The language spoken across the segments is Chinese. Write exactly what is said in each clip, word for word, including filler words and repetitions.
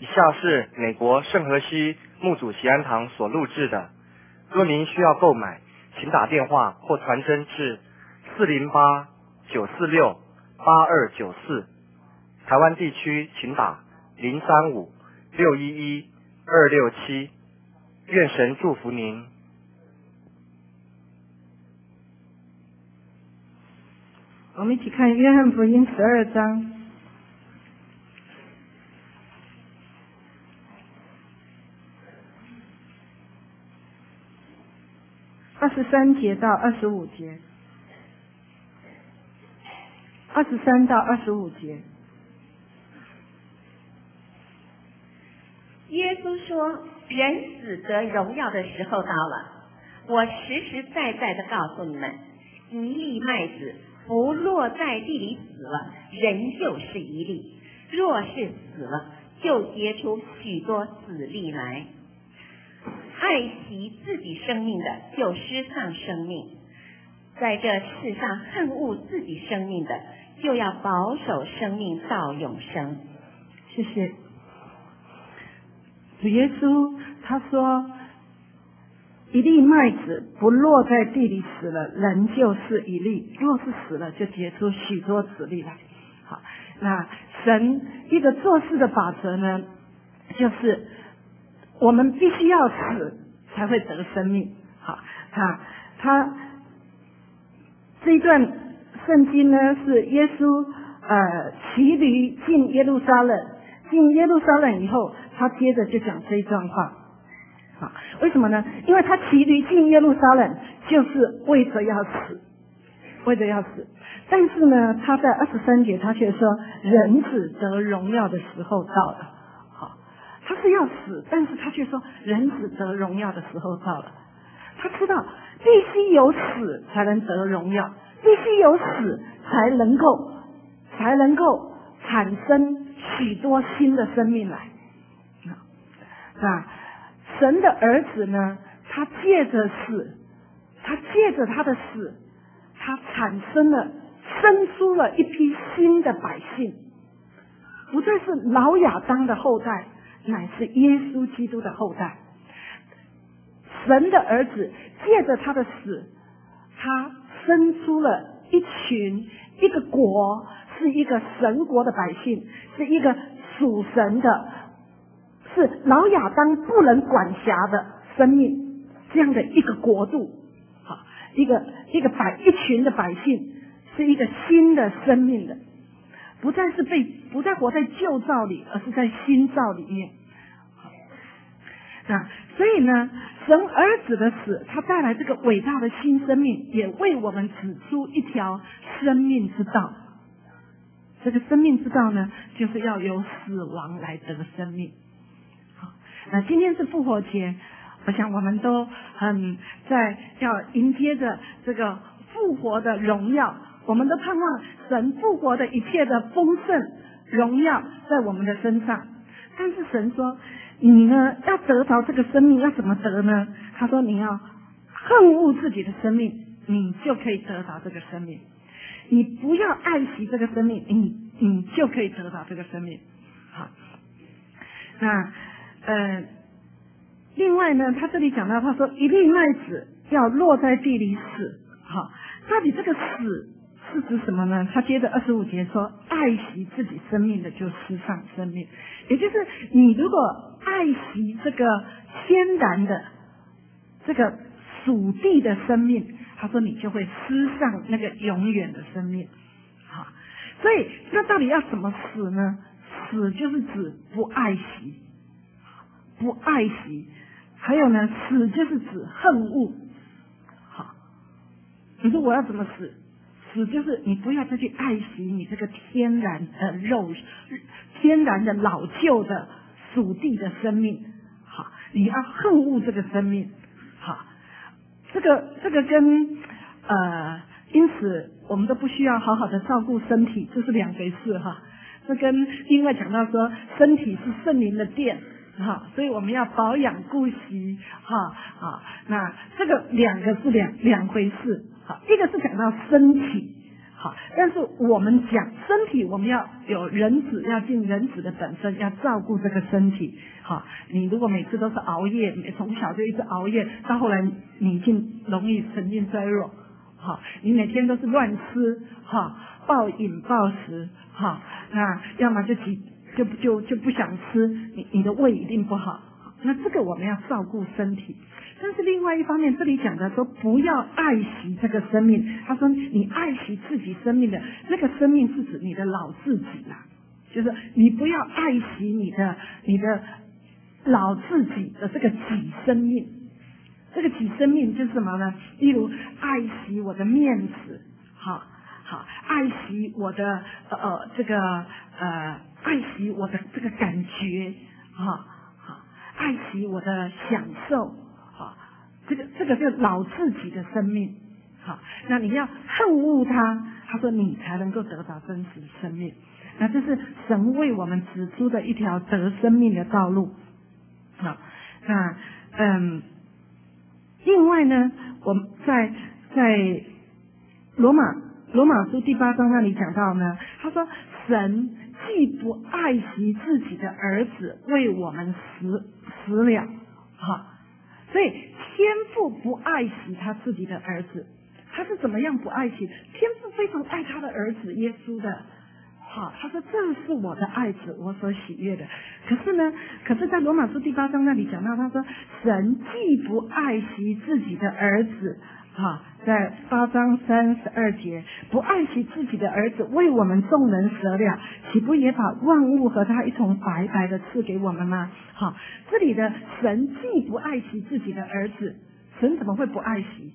以下是美国圣荷西穆祖席安堂所录制的。若您需要购买，请打电话或传真至四零八九四六八二九四。台湾地区请打零三五六一一二六七。愿神祝福您。 我们一起看约翰福音十二章。二十三节到二十五节，二十三到二十五节。 耶稣说：“人死得荣耀的时候到了。我实实在在的告诉你们，一粒麦子不落在地里死了，仍旧是一粒；若是死了，就结出许多子粒来。爱惜自己生命的，就失丧生命；在这世上恨恶自己生命的，就要保守生命到永生。” 谢谢。主耶稣他说，一粒麦子不落在地里死了，仍旧是一粒；若是死了，就结出许多子粒来。好，那神一个做事的法则呢，就是我们必须要死才会得生命。好，他他这一段圣经呢，是耶稣呃骑驴进耶路撒冷，进耶路撒冷以后，他接着就讲这一段话。好，为什么呢？因为他骑驴进耶路撒冷，就是为着要死，为着要死。但是呢，他在二十三节，他却说，人子得荣耀的时候到了。好，他是要死，但是他却说，人子得荣耀的时候到了。他知道必须有死才能得荣耀，必须有死才能够才能够产生许多新的生命来。那神的儿子呢，他借着死，他借着他的死，他产生了生出了一批新的百姓，不再是老亚当的后代，乃是耶稣基督的后代。神的儿子借着他的死，他生出了一群一个国，是一个神国的百姓，是一个属神的，是老亚当不能管辖的生命，这样的一个国度，好，一个一个百一群的百姓，是一个新的生命的，不再是被不再活在旧造里，而是在新造里面。那所以呢，神儿子的死，他带来这个伟大的新生命，也为我们指出一条生命之道。这个生命之道呢，就是要由死亡来得生命。好，那今天是复活节，我想我们都很在要迎接着这个复活的荣耀，我们都盼望神复活的一切的丰盛荣耀在我们的身上。但是神说，你呢要得着这个生命，要怎么得呢？他说你要恨恶自己的生命，你就可以得着这个生命。你不要爱惜这个生命，你你就可以得到这个生命。好，那呃，另外呢，他这里讲到，他说一粒麦子要落在地里死。好，到底这个死是指什么呢？他接着二十五节说，爱惜自己生命的就失丧生命。也就是你如果爱惜这个天然的这个属地的生命，他说你就会失丧那个永远的生命。好，所以那到底要怎么死呢？死就是指不爱惜，不爱惜。还有呢，死就是指恨恶。好，你说我要怎么死？死就是你不要再去爱惜你这个天然的肉，天然的老旧的属地的生命。好，你要恨恶这个生命。好，这个这个跟呃，因此我们都不需要好好的照顾身体，这是两回事哈。这跟另外讲到说，身体是圣灵的殿，哈，所以我们要保养顾惜，哈啊，那这个两个是两两回事。好，一个是讲到身体， 好，但是我们讲身体，我们要有人子，要尽人子的本分，要照顾这个身体。好，你如果每次都是熬夜，从小就一直熬夜，到后来你已经容易神经衰弱。好，你每天都是乱吃，哈，暴饮暴食，哈，那要么就几就就就不想吃，你你的胃一定不好。那这个我们要照顾身体。但是另外一方面，这里讲的说不要爱惜这个生命。他说你爱惜自己生命的那个生命是指你的老自己啦，就是你不要爱惜你的你的老自己的这个己生命。这个己生命就是什么呢？例如爱惜我的面子，好好爱惜我的呃呃这个呃爱惜我的这个感觉，好好爱惜我的享受。好，这个这个就老自己的生命。好，那你要恨恶他，他说你才能够得到真实的生命。那这是神为我们指出的一条得生命的道路。好，那嗯，另外呢，我们在在罗马罗马书第八章那里讲到呢，他说神既不爱惜自己的儿子，为我们死死了。好。所以天父不爱惜他自己的儿子，他是怎么样不爱惜？天父非常爱他的儿子耶稣的，好，他说这是我的爱子，我所喜悦的。可是呢，可是在罗马书第八章那里讲到，他说神既不爱惜自己的儿子，哈，在八章三十二节，不爱惜自己的儿子，为我们众人舍了，岂不也把万物和他一同白白的赐给我们吗？好，这里的神既不爱惜自己的儿子，神怎么会不爱惜？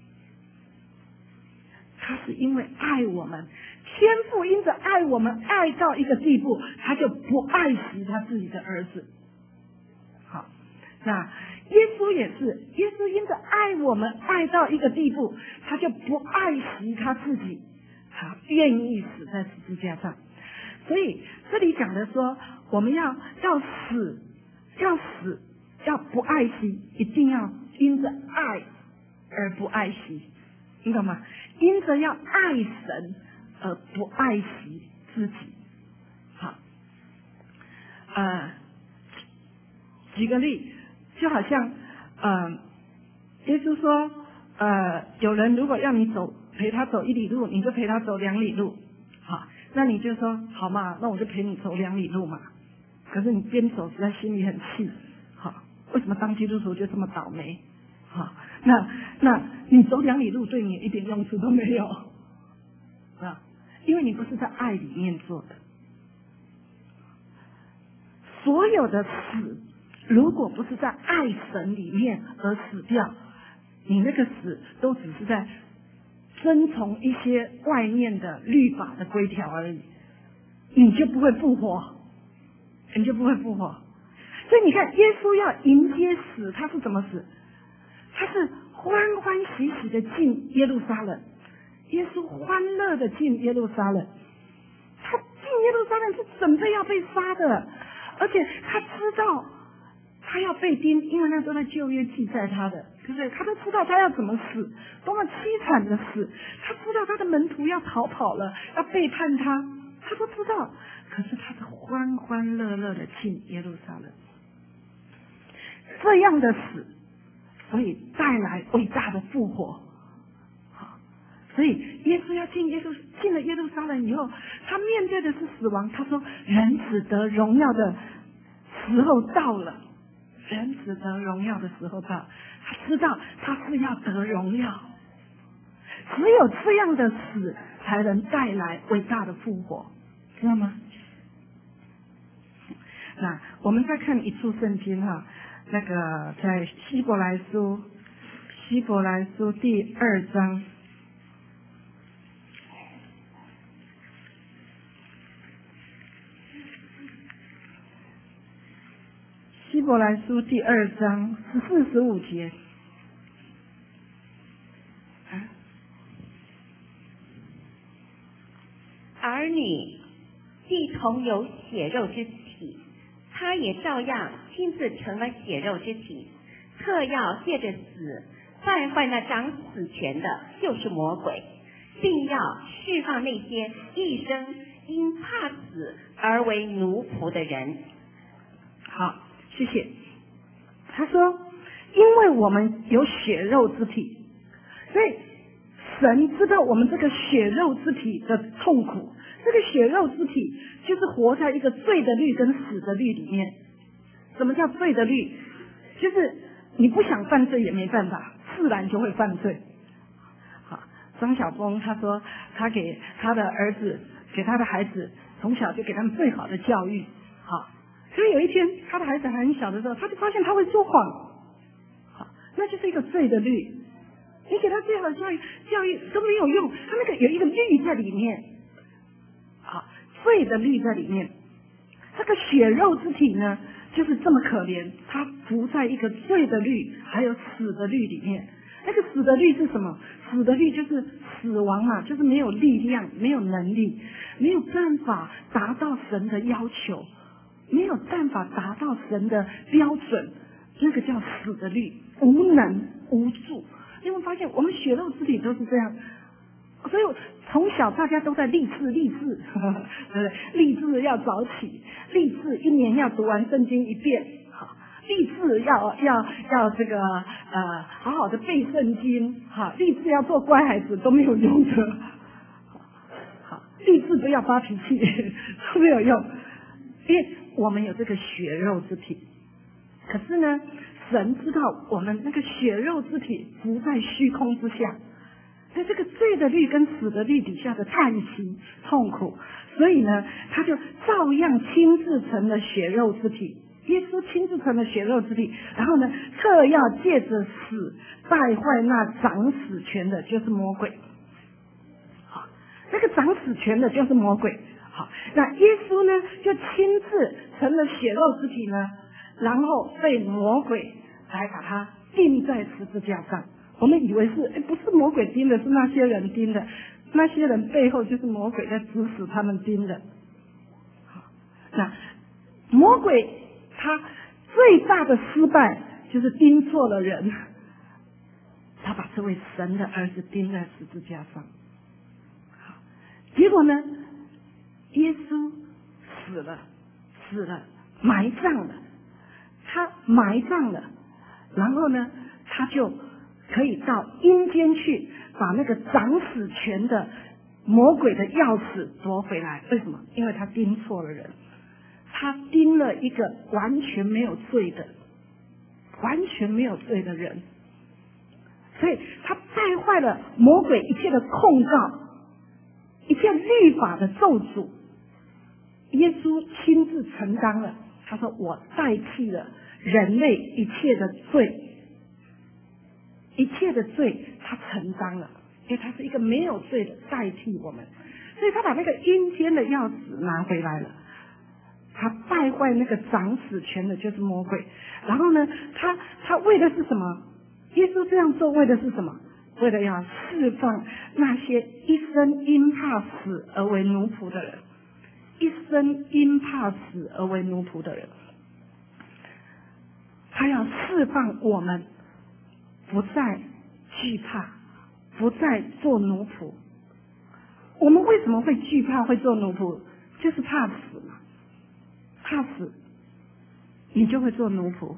他是因为爱我们，天父因着爱我们，爱到一个地步，他就不爱惜他自己的儿子。好，那耶稣也是，耶稣因着爱我们，爱到一个地步，他就不爱惜他自己，他愿意死在十字架上。所以这里讲的说，我们要要死，要死，要不爱惜，一定要因着爱而不爱惜，你懂吗？因着要爱神而不爱惜自己。好，呃，举个例。就好像，呃，耶稣说，呃，有人如果要你走陪他走一里路，你就陪他走两里路，好，那你就说好嘛，那我就陪你走两里路嘛。可是你边走实在心里很气，好，为什么当基督徒就这么倒霉？好，那那你走两里路对你一点用处都没有，啊，因为你不是在爱里面做的。所有的死，如果不是在爱神里面而死掉，你那个死都只是在遵从一些外面的律法的规条而已，你就不会复活，你就不会复活。所以你看，耶稣要迎接死，他是怎么死？他是欢欢喜喜的进耶路撒冷，耶稣欢乐的进耶路撒冷，他进耶路撒冷是准备要被杀的，而且他知道他要被钉，因为那时候在旧约记载他的，对不对？他都知道他要怎么死，多么凄惨的死。他知道他的门徒要逃跑了，要背叛他，他都知道。可是他是欢欢乐乐的进耶路撒冷，这样的死，所以带来伟大的复活。好，所以耶稣要进耶稣进了耶路撒冷以后，他面对的是死亡。他说：“人子得荣耀的时候到了。”人子得荣耀的时候到，他知道他是要得荣耀，只有这样的死才能带来伟大的复活，知道吗？那我们再看一处圣经哈，那个在希伯来书，希伯来书第二章。希伯来书第二章十四十五节， 儿女既同有血肉之体，他也照样亲自成了血肉之体，特要借着死败坏那掌死权的，就是魔鬼， 并要释放那些一生因怕死而为奴仆的人。 好，谢谢。他说，因为我们有血肉之体，所以神知道我们这个血肉之体的痛苦。这个血肉之体就是活在一个罪的律跟死的律里面。什么叫罪的律？就是你不想犯罪也没办法，自然就会犯罪。好，张晓峰他说他给他的儿子给他的孩子从小就给他们最好的教育。好，所以有一天他的孩子还很小的时候，他就发现他会说谎。好，那就是一个罪的律。你给他最好的教育教育都没有用，他那个有一个律在里面。好，罪的律在里面。这个血肉之体呢，就是这么可怜，它伏在一个罪的律还有死的律里面。那个死的律是什么？死的律就是死亡嘛，就是没有力量，没有能力，没有办法达到神的要求，没有办法达到神的标准，那个叫死的律，无能无助。你有没有发现我们血肉之体都是这样？所以从小大家都在立志立志，对不对？立志要早起，立志一年要读完圣经一遍，好，立志要要要这个呃好好的背圣经，好，立志要做乖孩子都没有用的，好，立志不要发脾气都没有用，因为我们有这个血肉之体。可是呢，神知道我们那个血肉之体不在虚空之下。在这个罪的律跟死的律底下的叹息痛苦，所以呢，他就照样亲自成了血肉之体。耶稣亲自成了血肉之体，然后呢，特要借着死败坏那掌死权的，就是魔鬼。好，那个掌死权的就是魔鬼。好，那耶稣呢，就亲自成了血肉之体呢，然后被魔鬼来把他钉在十字架上。我们以为是，哎，不是魔鬼钉的，是那些人钉的。那些人背后就是魔鬼在指使他们钉的。好，那魔鬼他最大的失败就是钉错了人，他把这位神的儿子钉在十字架上。好，结果呢，耶稣死了，死了，埋葬了，他埋葬了，然后呢，他就可以到阴间去，把那个掌死权的魔鬼的钥匙夺回来。为什么？因为他钉错了人，他钉了一个完全没有罪的、完全没有罪的人，所以他败坏了魔鬼一切的控告，一切律法的咒诅。耶稣亲自承担了，他说：“我代替了人类一切的罪。”一切的罪他承担了，因为他是一个没有罪的代替我们，所以他把那个阴间的钥匙拿回来了。他败坏那个掌死权的就是魔鬼，然后呢，他他为的是什么？耶稣这样做为的是什么？为了要释放那些一生因怕死而为奴仆的人，一生因怕死而为奴仆的人，他要释放我们。不再惧怕，不再做奴仆。我们为什么会惧怕，会做奴仆？就是怕死嘛，怕死，你就会做奴仆。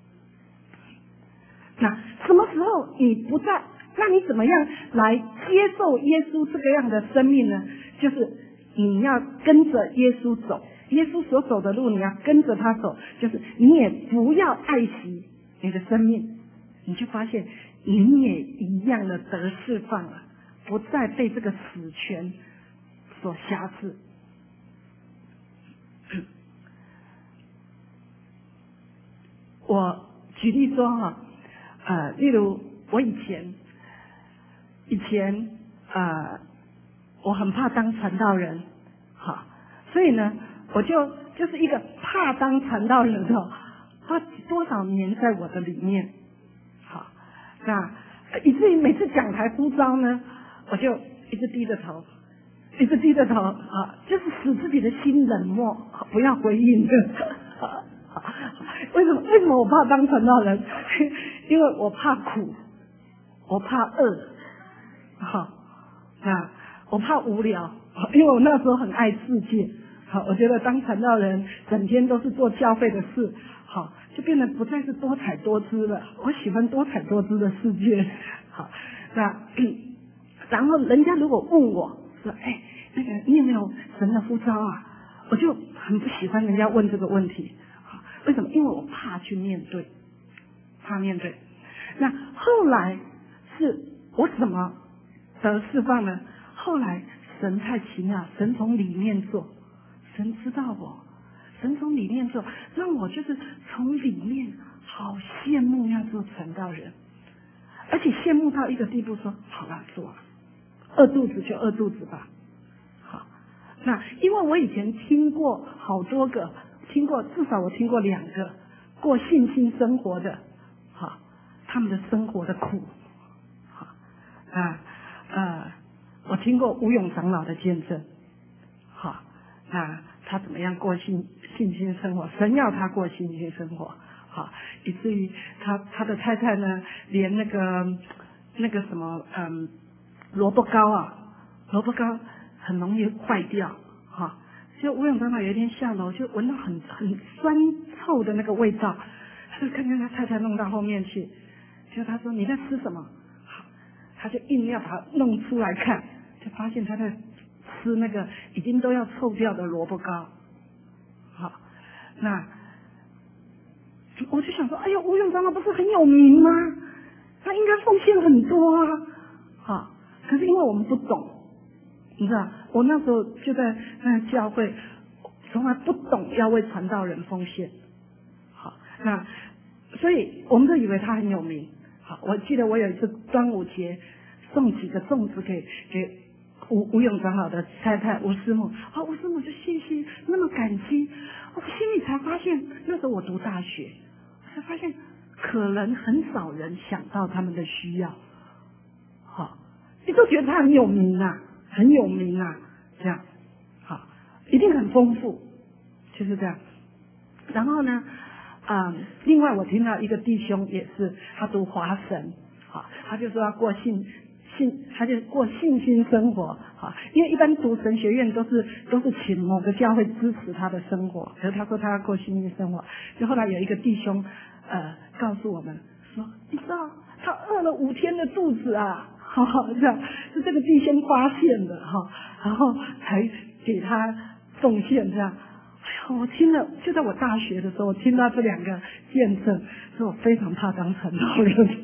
那什么时候你不再？那你怎么样来接受耶稣这个样的生命呢？就是你要跟着耶稣走，耶稣所走的路，你要跟着他走。就是你也不要爱惜你的生命。你就发现你也一样的得释放了，不再被这个死权所辖制。我举例说哈，呃，例如我以前，以前呃，我很怕当传道人，哈，所以呢，我就就是一个怕当传道人的，花多少年在我的里面。那以至于每次讲台呼召呢，我就一直低着头，一直低着头啊，就是使自己的心冷漠，不要回应。为什么？为什么我怕当传道人？因为我怕苦，我怕饿，好， 那我怕无聊，因为我那时候很爱世界。好，我觉得当传道人整天都是做教会的事，好，就变得不再是多彩多姿了。我喜欢多彩多姿的世界。好，那然后人家如果问我说，哎，那个你有没有神的呼召啊？我就很不喜欢人家问这个问题。好，为什么？因为我怕去面对，怕面对。那后来是我怎么得释放呢？后来神太奇妙，神从里面做。神知道我，神从里面做，让我就是从里面好羡慕要做传道人，而且羡慕到一个地步说，好了，做，饿肚子就饿肚子吧。好，那因为我以前听过好多个，听过至少我听过两个过信心生活的，好，他们的生活的苦，好啊呃，我听过吴勇长老的见证，好。那他怎么样过信信心生活？神要他过信心生活，好，以至于他他的太太呢，连那个那个什么嗯萝卜糕啊，萝卜糕很容易坏掉，哈。就吴永长老有一天下楼，就闻到很很酸臭的那个味道，他就看见他太太弄到后面去，就他说你在吃什么？好，他就硬要把它弄出来看，就发现他在吃那个已经都要臭掉的萝卜糕。好，那我就想说，哎呦，吴永长老不是很有名吗？他应该奉献很多啊。好，可是因为我们不懂，你知道，我那时候就在那教会，从来不懂要为传道人奉献。好，那所以我们都以为他很有名。好，我记得我有一次端午节送几个粽子给给。吴吴永长老的太太吴师母，啊，吴师母就谢谢，那么感激，我心里才发现，那时候我读大学，我才发现可能很少人想到他们的需要，好，你都觉得他很有名啊，很有名啊，这样，好，一定很丰富，就是这样。然后呢，嗯，另外我听到一个弟兄也是，他读华神，好，他就说要过信。信，他就过信心生活，哈，因为一般读神学院都是都是请某个教会支持他的生活，可是他说他要过信心生活，就后来有一个弟兄，呃，告诉我们说，你知道他饿了五天的肚子啊，哈哈，这样是这个弟兄发现的哈，然后才给他奉献这样。哎呀，我听了，就在我大学的时候，我听到这两个见证，所以我非常怕当传道人。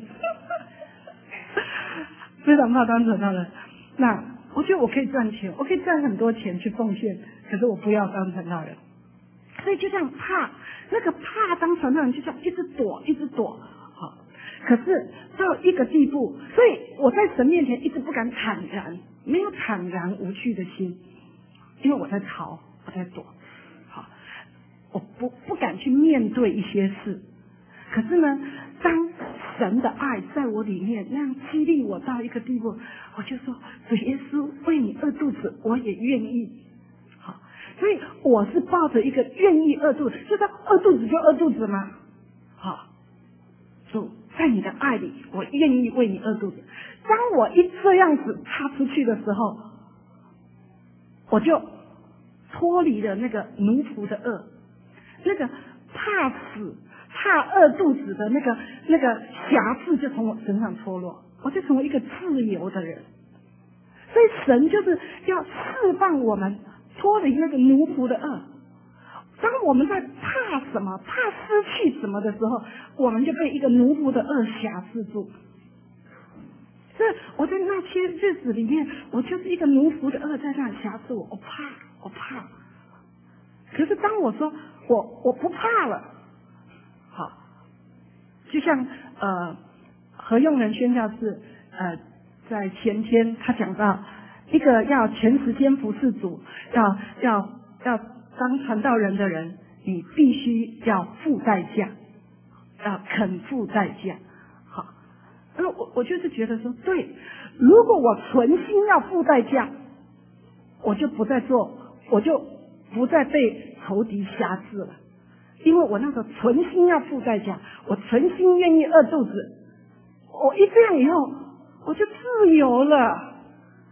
非常怕当传道人，那我觉得我可以赚钱，我可以赚很多钱去奉献，可是我不要当传道人。所以就这样怕，那个怕当传道人就这样一直躲，一直躲。好，可是到一个地步，所以我在神面前一直不敢坦然，没有坦然无惧的心，因为我在逃，我在躲。好，我不不敢去面对一些事。可是呢，当神的爱在我里面那样激励我到一个地步，我就说主耶稣为你饿肚子，我也愿意。好，所以我是抱着一个愿意饿肚子，就是饿肚子就饿肚子吗？好，主在你的爱里，我愿意为你饿肚子。当我一这样子踏出去的时候，我就脱离了那个奴仆的恶，那个怕死怕饿肚子的那个那个辖制就从我身上脱落，我就成为一个自由的人。所以神就是要释放我们脱离那个奴仆的恶。当我们在怕什么怕失去什么的时候，我们就被一个奴仆的恶辖制住。所以我在那些日子里面，我就是一个奴仆的恶在那辖制我，我怕我怕。可是当我说我我不怕了，好，就像呃何用人宣教士呃在前天他讲到一个要全时间服侍主，要要要当传道人的人，你必须要付代价，要肯付代价。好，那我我就是觉得说，对，如果我存心要付代价，我就不再做，我就不再被仇敌辖制了。因为我那时候存心要付代价，我存心愿意饿肚子，我一这样以后，我就自由了，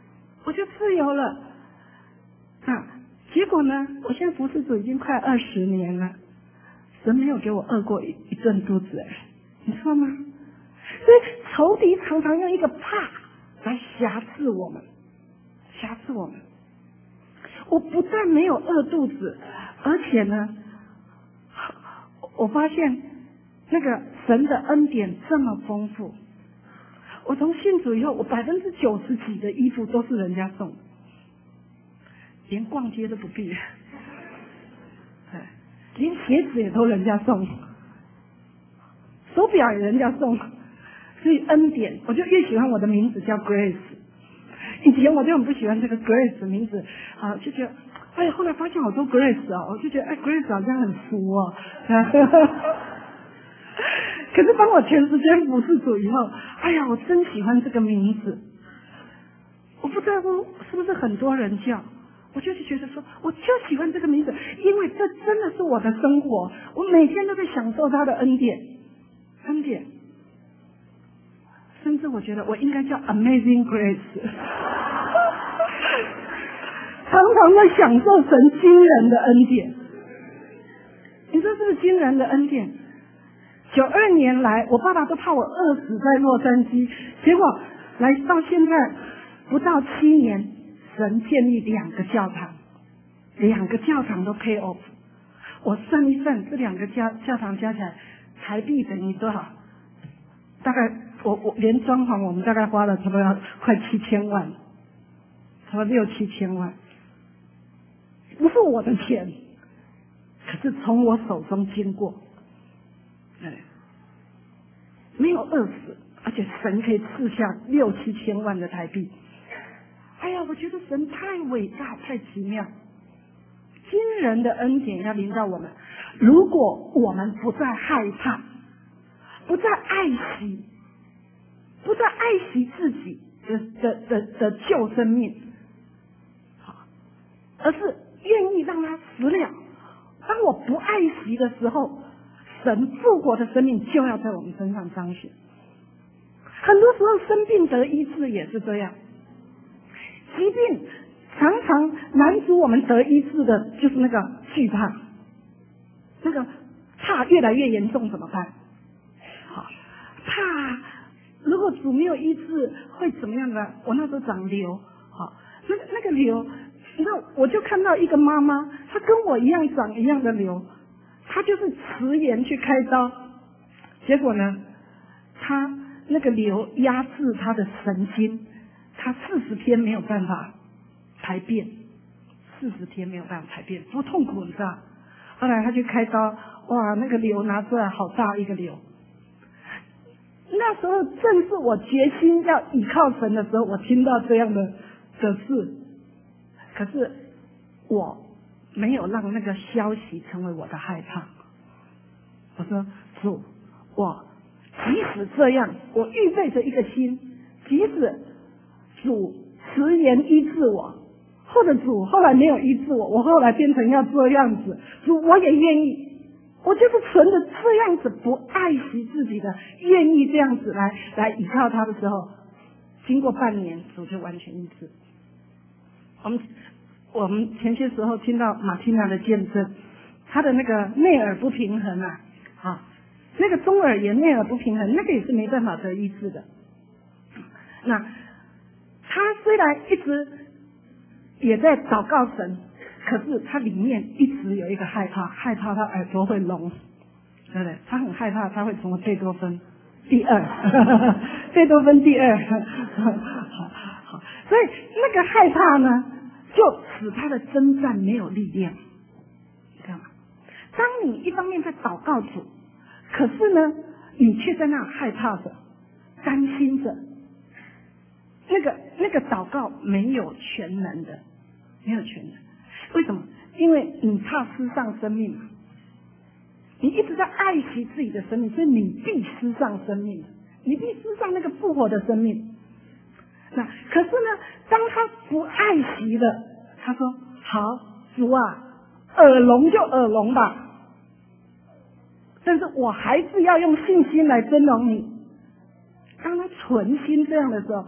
我就自由了。啊，结果呢，我现在服侍主已经快二十年了，神没有给我饿过一一顿肚子，你说吗？所以仇敌常常用一个怕来辖制我们，辖制我们。我不但没有饿肚子，而且呢，我发现那个神的恩典这么丰富。我从信主以后，我百分之九十几的衣服都是人家送的，连逛街都不必，连鞋子也都人家送，手表也人家送，所以恩典，我就越喜欢我的名字叫 Grace。以前我就很不喜欢这个 Grace 的名字啊，就觉得，哎，后来发现好多 Grace 啊，我就觉得，哎 ，Grace 好像很俗哦。可是当我全时间服侍主以后，哎呀，我真喜欢这个名字。我不知道是不是很多人叫，我就是觉得说，我就喜欢这个名字，因为这真的是我的生活，我每天都在享受他的恩典，恩典。甚至我觉得我应该叫 Amazing Grace， 常常在享受神惊人的恩典。你说是不是惊人的恩典？九二年来，我爸爸都怕我饿死在洛杉矶，结果来到现在不到七年，神建立两个教堂，两个教堂都 pay off。我算一算，这两个教教堂加起来台币等于多少？大概我我连装潢我们大概花了差不多要快七千万，差不多六七千万，不是我的钱，可是从我手中经过。没有饿死，而且神可以赐下六七千万的台币。哎呀，我觉得神太伟大，太奇妙，惊人的恩典要临到我们。如果我们不再害怕，不再爱惜，不再爱惜自己的的的的旧生命，而是愿意让它死了。当我不爱惜的时候，神复活的生命就要在我们身上彰显。很多时候生病得医治也是这样，疾病常常拦阻我们得医治的，就是那个惧怕，那个怕越来越严重怎么办？好，怕如果主没有医治会怎么样的？我那时候长瘤，好，那那个瘤，那我就看到一个妈妈，她跟我一样长一样的瘤。他就是迟延去开刀，结果呢，他那个瘤压制他的神经，他四十天没有办法排便，四十天没有办法排便，多痛苦你知道？后来他去开刀，哇，那个瘤拿出来好大一个瘤。那时候正是我决心要倚靠神的时候，我听到这样的的事，可是我没有让那个消息成为我的害怕。我说主，我即使这样，我预备着一个心，即使主迟延医治我，或者主后来没有医治我，我后来变成要这样子，主我也愿意。我就是存着这样子不爱惜自己的，愿意这样子来来依靠他的时候，经过半年，主就完全医治。我们我们前些时候听到马蒂娜的见证，她的那个内耳不平衡啊，啊，那个中耳炎内耳不平衡，那个也是没办法得医治的。那她虽然一直也在祷告神，可是她里面一直有一个害怕，害怕她耳朵会聋，对不对？她很害怕她会成为贝多芬第二，贝多芬第二。好，所以那个害怕呢，就使他的征战没有力量，你知道吗？当你一方面在祷告主，可是呢，你却在那害怕着、担心着，那个那个祷告没有全能的，没有全能。为什么？因为你怕失丧生命嘛，你一直在爱惜自己的生命，所以你必失丧生命，你必失丧那个复活的生命。那可是呢，当他不爱惜了，他说：“好，主啊，耳聋就耳聋吧，但是我还是要用信心来尊荣你。”当他存心这样的时候，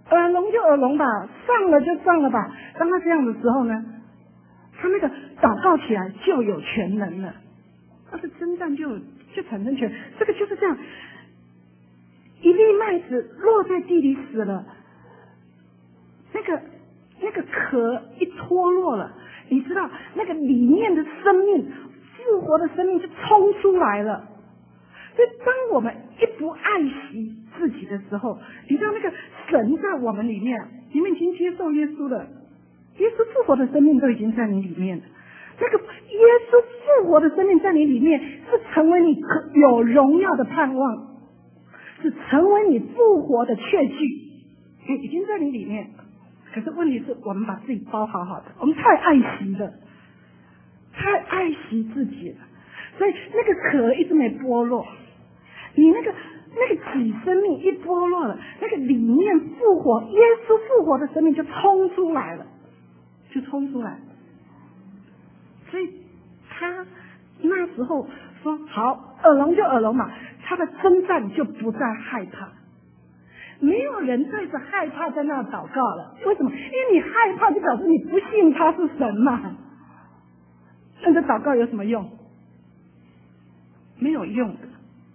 耳聋就耳聋吧，上了就上了吧。当他这样的时候呢，他那个祷告起来就有全能了，他的征战就就产生权。这个就是这样，一粒麦子落在地里死了，那个那个壳一脱落了，你知道那个里面的生命，复活的生命就冲出来了。所以当我们一不爱惜自己的时候，你知道那个神在我们里面，你们已经接受耶稣了，耶稣复活的生命都已经在你里面了。那个耶稣复活的生命在你里面，是成为你有荣耀的盼望，是成为你复活的确据，已经在你里面。可是问题是我们把自己包好好的，我们太爱惜了，太爱惜自己了，所以那个壳一直没剥落。你那个那个己生命一剥落了，那个里面复活，耶稣复活的生命就冲出来了，就冲出来了。所以他那时候说好，耳聋就耳聋嘛，他的征战就不再害怕。没有人带着害怕在那祷告了，为什么？因为你害怕就表示你不信他是神嘛。那这祷告有什么用？没有用的。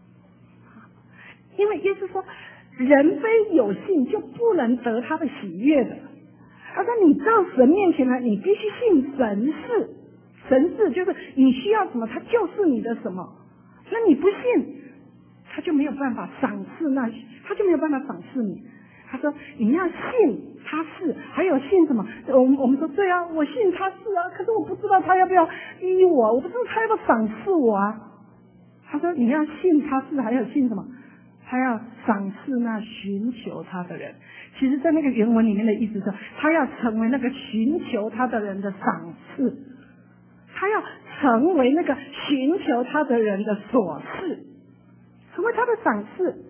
因为耶稣说，人非有信就不能得他的喜悦的。他说你到神面前来，你必须信神是，神是就是你需要什么，他就是你的什么。那你不信，他就没有办法赏赐那，他就没有办法赏赐你。他说你要信他是，还有信什么？我们我们说对啊，我信他是啊，可是我不知道他要不要依我，我不知道他要不要赏赐我啊。他说你要信他是，还有信什么？他要赏赐那寻求他的人。其实在那个原文里面的意思是，他要成为那个寻求他的人的赏赐，他要成为那个寻求他的人的所赐，成为他的赏赐。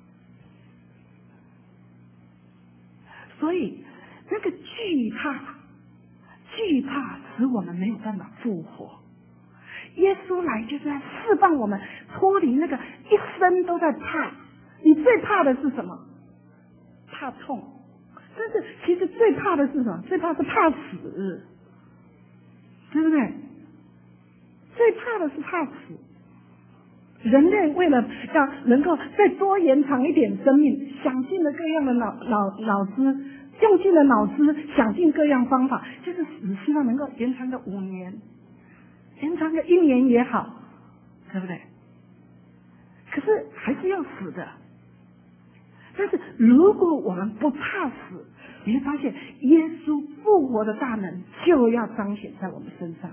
所以那个惧怕，惧怕使我们没有办法复活。耶稣来就是要释放我们，脱离那个一生都在怕。你最怕的是什么？怕痛。但是其实最怕的是什么？最怕是怕死，对不对？最怕的是怕死。人类为了要能够再多延长一点生命，想尽了各样的脑脑脑子，用尽了脑子，想尽各样方法，就是只希望能够延长个五年，延长个一年也好，对不对？可是还是要死的。但是如果我们不怕死，你会发现耶稣复活的大能就要彰显在我们身上。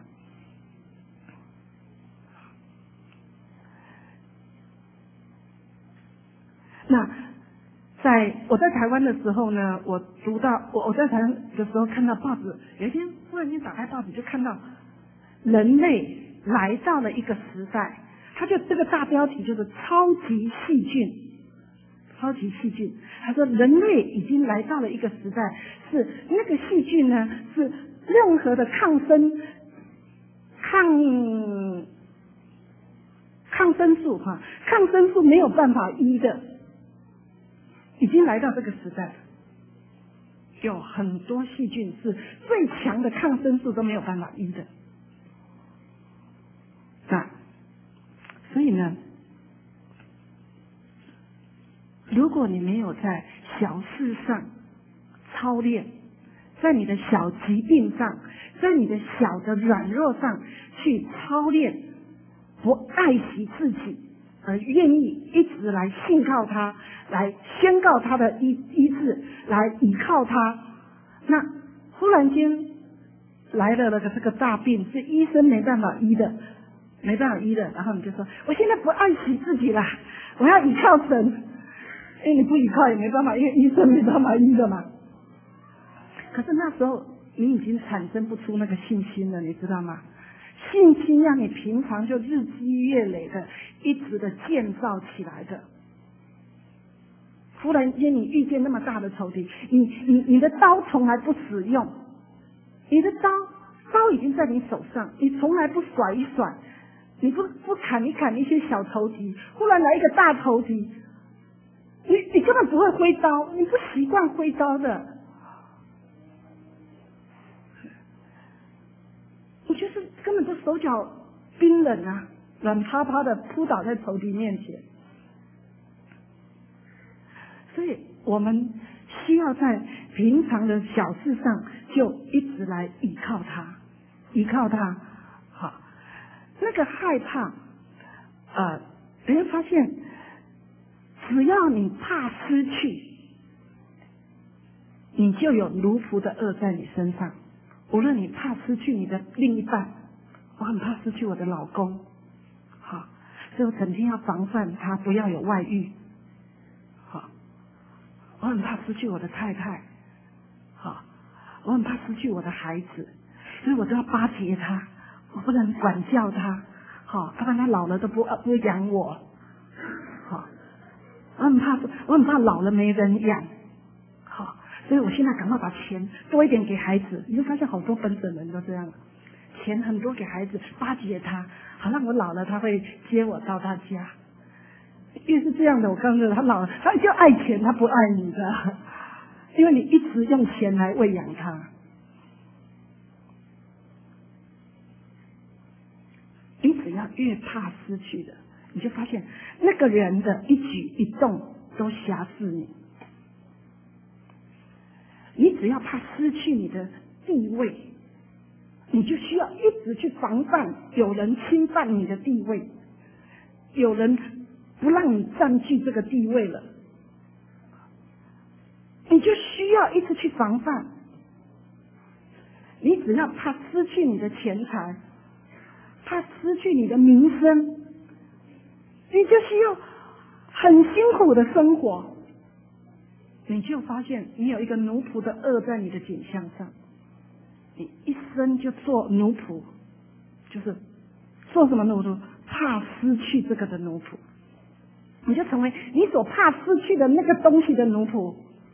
那在我在台湾的时候呢，我读到我我在台湾的时候看到报纸，有一天忽然间打开报纸就看到人类来到了一个时代，他就这个大标题就是超级细菌，超级细菌。他说人类已经来到了一个时代，是那个细菌呢是任何的抗生抗抗生素哈，抗生素没有办法医的。已经来到这个时代了，有很多细菌是最强的抗生素都没有办法医的。那所以呢，如果你没有在小事上操练，在你的小疾病上，在你的小的软弱上去操练，不爱惜自己，而愿意一直来信靠他，来宣告他的医医治，来依靠他。那忽然间来了那个这个大病，是医生没办法医的，没办法医的。然后你就说，我现在不爱惜自己了，我要依靠神。因为你不依靠也没办法，因为医生没办法医的嘛。可是那时候你已经产生不出那个信心了，你知道吗？信心让你平常就日积月累的一直的建造起来的。忽然间你遇见那么大的仇敌，你你你的刀从来不使用，你的刀刀已经在你手上，你从来不甩一甩，你不不砍一砍一些小仇敌，忽然来一个大仇敌， 你你根本不会挥刀，你不习惯挥刀的，你就是根本都手脚冰冷啊，软趴趴的扑倒在仇敌面前。所以我们需要在平常的小事上就一直来依靠他，依靠他。好，那个害怕，呃，你会发现，只要你怕失去，你就有奴仆的恶在你身上。无论你怕失去你的另一半，我很怕失去我的老公，好，所以我整天要防范他不要有外遇。好，我很怕失去我的太太，好，我很怕失去我的孩子，所以我都要巴结他，我不能管教他，好，要不然他老了都不不养我，好，我很怕，我很怕老了没人养，好，所以我现在赶快把钱多一点给孩子。你就发现好多本省人都这样，钱很多给孩子，巴结他，好让我老了他会接我到他家。越是这样的，我告诉你，他老了他就爱钱，他不爱你的，因为你一直用钱来喂养他。你只要越怕失去的，你就发现那个人的一举一动都瑕疵你。你只要怕失去你的地位，你就需要一直去防范有人侵犯你的地位，有人不让你占据这个地位了，你就需要一直去防范。你只要怕失去你的钱财，怕失去你的名声，你就需要很辛苦的生活。你就发现你有一个奴仆的恶在你的颈项上，你一生就做奴仆，就是做什么奴仆？怕失去这个的奴仆，你就成为你所怕失去的那个东西的奴仆。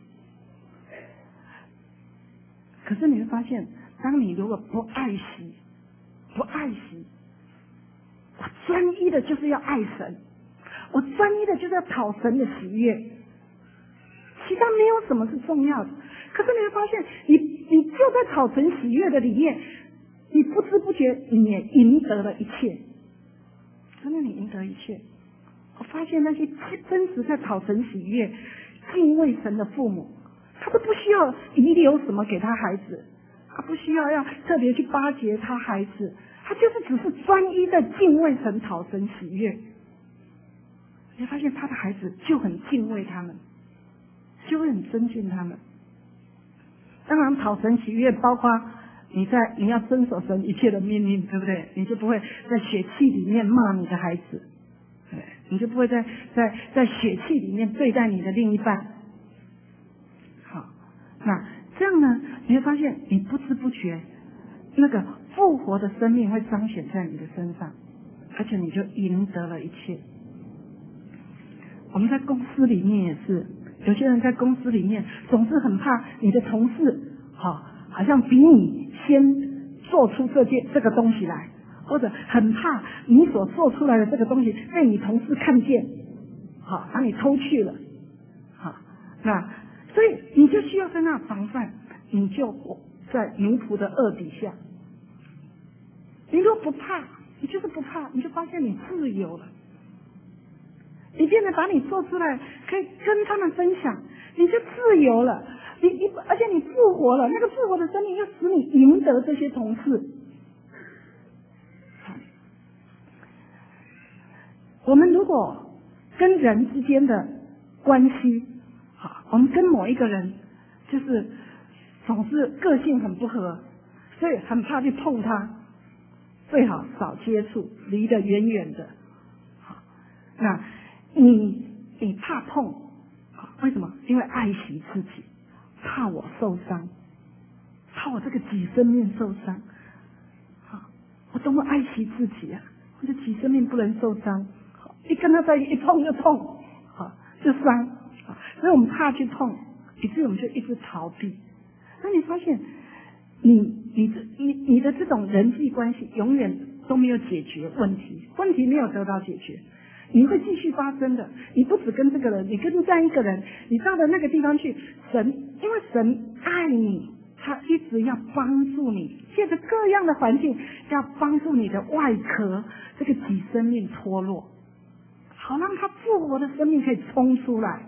可是你会发现，当你如果不爱惜，不爱惜，我专一的就是要爱神，我专一的就是要讨神的喜悦，其他没有什么是重要的。可是你会发现，你你就在讨神喜悦的里面，你不知不觉你也赢得了一切，真的你赢得一切。我发现那些真实在讨神喜悦、敬畏神的父母，他都不需要遗留什么给他孩子，他不需要要特别去巴结他孩子，他就是只是专一的敬畏神、讨神喜悦。你会发现他的孩子就很敬畏他们，就会很尊敬他们。当然，讨神喜悦包括你在你要遵守神一切的命令，对不对？你就不会在血气里面骂你的孩子，对，你就不会在在在血气里面对待你的另一半。好，那这样呢，你会发现你不知不觉，那个复活的生命会彰显在你的身上，而且你就赢得了一切。我们在公司里面也是。有些人在公司里面总是很怕你的同事，好，好像比你先做出这件这个东西来，或者很怕你所做出来的这个东西被你同事看见，好，把你偷去了，好，那所以你就需要在那防范，你就在奴仆的恶底下。你若不怕，你就是不怕，你就发现你自由了。你变得把你做出来，可以跟他们分享，你就自由了。你你而且你复活了，那个复活的生命又使你赢得这些同事。我们如果跟人之间的关系，好，我们跟某一个人就是总是个性很不合，所以很怕去碰他，最好少接触，离得远远的。好，那。你你怕碰，为什么？因为爱惜自己，怕我受伤，怕我这个己生命受伤。好，我多么爱惜自己啊！我的己生命不能受伤，一跟他在一起一碰就痛，好就伤，所以我们怕去碰，于是我们就一直逃避。那你发现，你你你你的这种人际关系永远都没有解决问题，问题没有得到解决。 你会继续发生的。你不只跟这个人，你跟这样一个人，你到了那个地方去，神因为神爱你，他一直要帮助你，借着各样的环境，要帮助你的外壳这个己生命脱落，好让他复活的生命可以冲出来。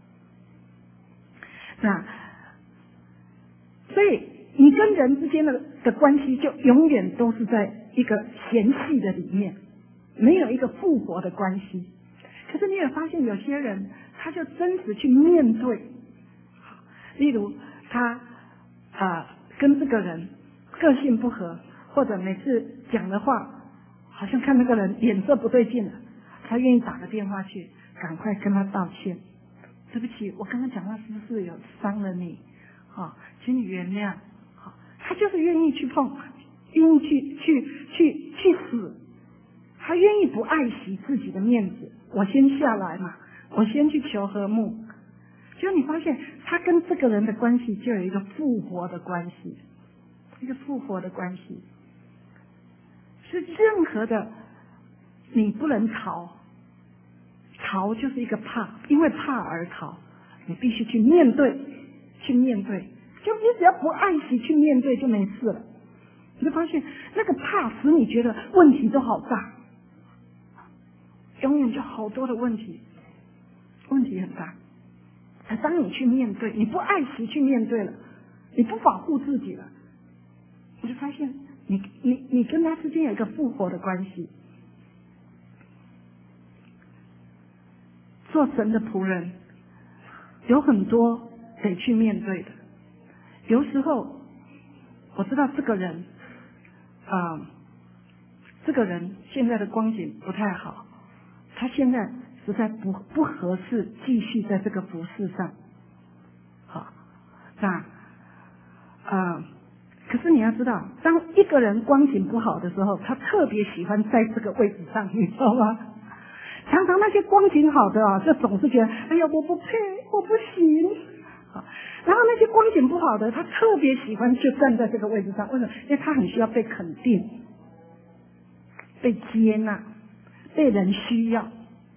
那所以你跟人之间的的关系就永远都是在一个嫌隙的里面，没有一个复活的关系。可是你也发现有些人他就真实去面对，例如他啊、呃、跟这个人个性不合，或者每次讲的话好像看那个人脸色不对劲了，他愿意打个电话去赶快跟他道歉，对不起，我刚刚讲话是不是有伤了你？好，请你原谅。好，他就是愿意去碰，愿意去去去去死，他愿意不爱惜自己的面子。我先下来嘛，我先去求和睦。就你发现他跟这个人的关系就有一个复活的关系，一个复活的关系，是任何的你不能逃，逃就是一个怕，因为怕而逃，你必须去面对，去面对，就你只要不爱惜去面对就没事了。你就发现那个怕使你觉得问题都好大，永远就好多的问题，问题很大。可当你去面对，你不爱惜去面对了，你不保护自己了，你就发现你你你跟他之间有一个复活的关系。做神的仆人有很多得去面对的，有时候我知道这个人啊、呃，这个人现在的光景不太好，他现在实在不不合适继续在这个服事上。好，那啊、呃，可是你要知道，当一个人光景不好的时候，他特别喜欢在这个位置上，你知道吗？常常那些光景好的啊，就总是觉得，哎呀，我不配，我不行。好，然后那些光景不好的，他特别喜欢就站在这个位置上，为什么？因为他很需要被肯定、被接纳、被人需要。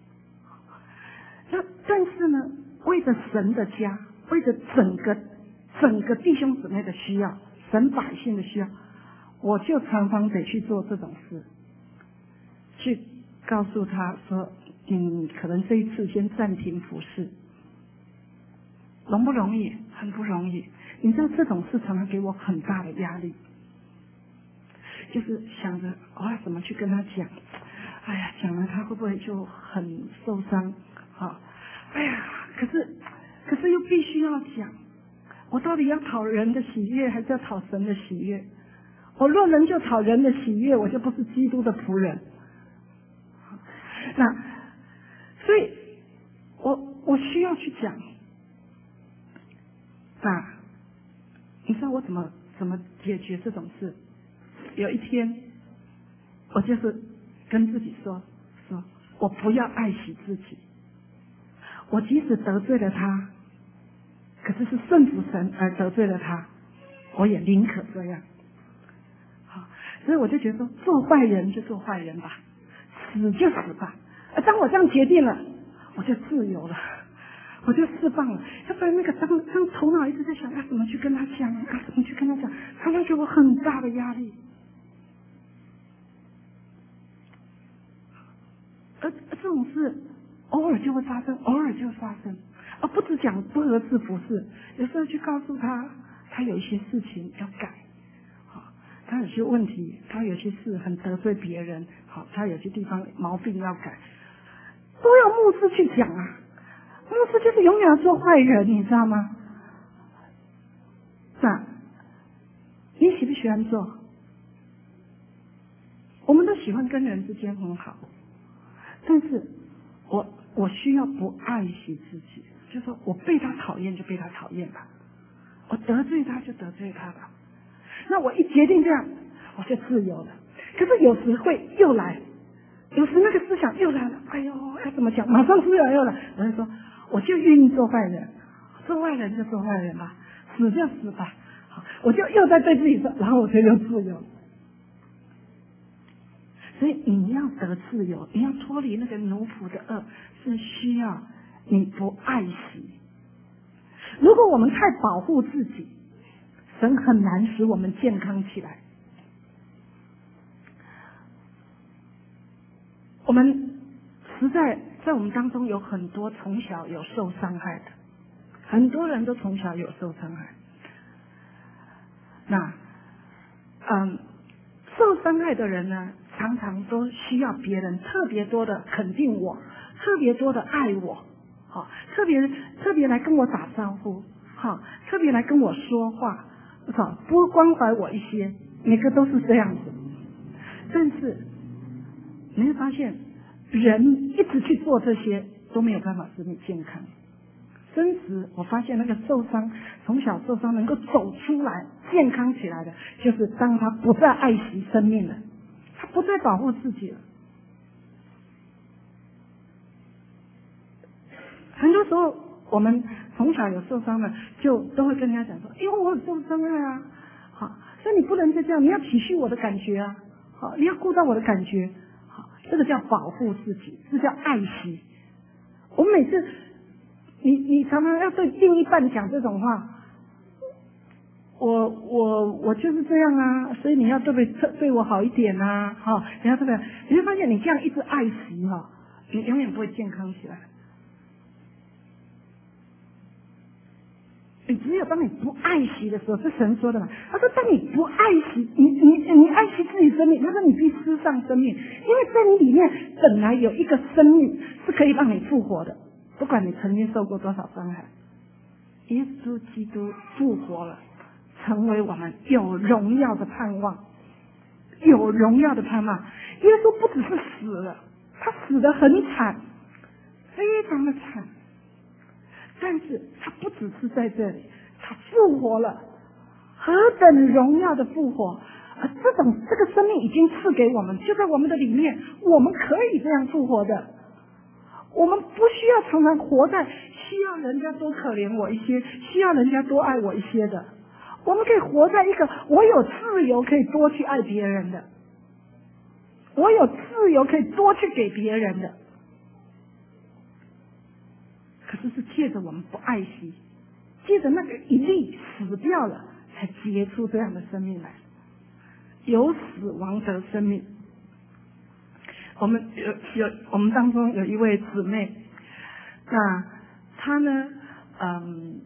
那但是呢，为着神的家，为着整个整个弟兄姊妹的需要，神百姓的需要，我就常常得去做这种事，去告诉他说，嗯，可能这一次先暂停服事，容不容易？很不容易。你知道这种事常常给我很大的压力，就是想着我要怎么去跟他讲，哎呀，讲了他会不会就很受伤？好，哎呀，可是可是又必须要讲，我到底要讨人的喜悦，还是要讨神的喜悦？我若能就讨人的喜悦，我就不是基督的仆人。那所以我我需要去讲。那你知道我怎么怎么解决这种事？有一天我就是跟自己说说我不要爱惜自己，我即使得罪了他，可是是顺服神而得罪了他，我也宁可这样。好，所以我就觉得说，做坏人就做坏人吧，死就死吧。而当我这样决定了，我就自由了，我就释放了。要不然那个当当头脑一直在想要怎么去跟他讲，啊怎么去跟他讲，常常给我很大的压力。而而这种事偶尔就会发生，偶尔就会发生，而不只讲不合适不是，有时候去告诉他，他有一些事情要改，好，他有些问题，他有些事很得罪别人，好，他有些地方毛病要改，都要牧师去讲啊。牧师就是永远要做坏人，你知道吗？那你喜不喜欢做？我们都喜欢跟人之间很好，但是我我需要不爱惜自己，就是说我被他讨厌就被他讨厌吧，我得罪他就得罪他吧。那我一决定这样，我就自由了。可是有时会又来，有时那个思想又来了，哎呦，要怎么讲？马上思想又来，我就说，我就愿意做坏人，做坏人就做坏人吧，死就死吧。好，我就又在对自己说，然后我就又自由。 所以你要得自由，你要脱离那个奴仆的恶，是需要你不爱惜。如果我们太保护自己，神很难使我们健康起来。我们实在在我们当中有很多从小有受伤害的，很多人都从小有受伤害。那，嗯，受伤害的人呢，常常都需要别人特别多的肯定我，特别多的爱我，好，特别特别来跟我打招呼，好，特别来跟我说话，好，多关怀我一些，每个都是这样子。但是你会发现，人一直去做这些都没有办法使你健康。真实，我发现那个受伤，从小受伤能够走出来、健康起来的，就是当他不再爱惜生命了，他不再保护自己了。很多时候，我们从小有受伤的，就都会跟人家讲说：“因为我有受伤害啊，好，所以你不能再这样，你要体恤我的感觉啊，好，你要顾到我的感觉，好，这个叫保护自己，这叫爱惜。”我们每次。你你常常要对另一半讲这种话，我我我就是这样啊，所以你要对不对我好一点啊，哈、哦，你要对不对？你会发现你这样一直爱惜哈、哦，你永远不会健康起来。你只有当你不爱惜的时候，是神说的嘛？他说，当你不爱惜，你你你爱惜自己生命，他说你必失丧生命，因为在你里面本来有一个生命是可以让你复活的。不管你曾经受过多少伤害，耶稣基督复活了，成为我们有荣耀的盼望，有荣耀的盼望。耶稣不只是死了，他死得很惨，非常的惨，但是他不只是在这里，他复活了，何等荣耀的复活！而这种这个生命已经赐给我们，就在我们的里面，我们可以这样复活的。我们不需要常常活在需要人家多可怜我一些，需要人家多爱我一些的。我们可以活在一个我有自由可以多去爱别人的，我有自由可以多去给别人的。可是是借着我们不爱惜，借着那个一粒死掉了，才结出这样的生命来。由死亡得生命。我们有有我们当中有一位姊妹，那她呢，嗯，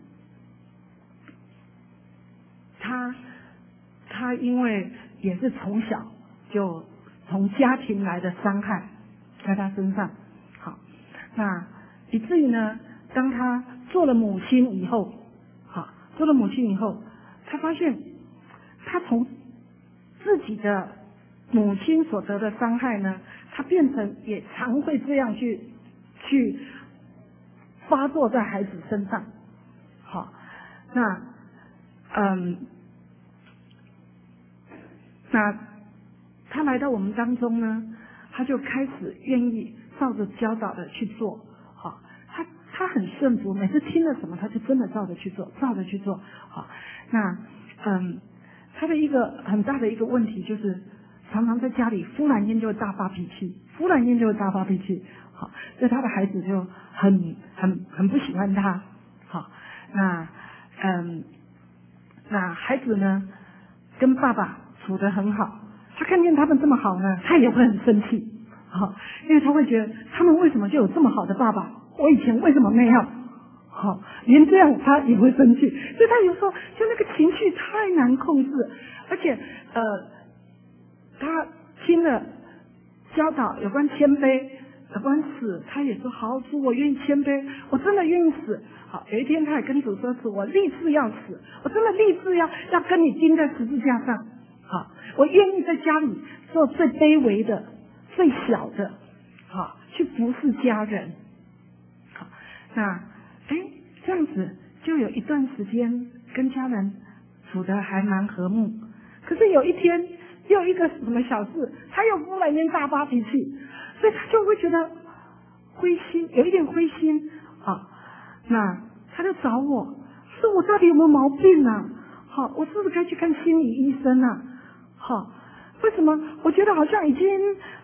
她她因为也是从小就从家庭来的伤害在她身上，好，那以至于呢，当她做了母亲以后，好，做了母亲以后，她发现她从自己的母亲所得的伤害呢，他变成也常会这样去去发作在孩子身上。好，那嗯，那他来到我们当中呢，他就开始愿意照着教导的去做。好，他他很顺服，每次听了什么，他就真的照着去做，照着去做。好，那嗯，他的一个很大的一个问题就是。常常在家里忽然间就会大发脾气，忽然间就会大发脾气，好，所以他的孩子就很很很不喜欢他，好，那嗯，那孩子呢跟爸爸处得很好，他看见他们这么好呢，他也会很生气，好，因为他会觉得他们为什么就有这么好的爸爸，我以前为什么没有？好，连这样他也会生气，所以他有时候就那个情绪太难控制，而且呃。他听了教导有关谦卑，有关死，他也说好主，我愿意谦卑，我真的愿意死。好，有一天他也跟主说：“主，我立志要死，我真的立志要要跟你钉在十字架上。好，我愿意在家里做最卑微的、最小的，好，去服侍家人。好，那哎这样子就有一段时间跟家人处得还蛮和睦。可是有一天。”又一个什么小事，他又忽然间大发脾气，所以他就会觉得灰心，有一点灰心啊。那他就找我，说我到底有没有毛病啊？好，我是不是该去看心理医生啊？好，为什么我觉得好像已经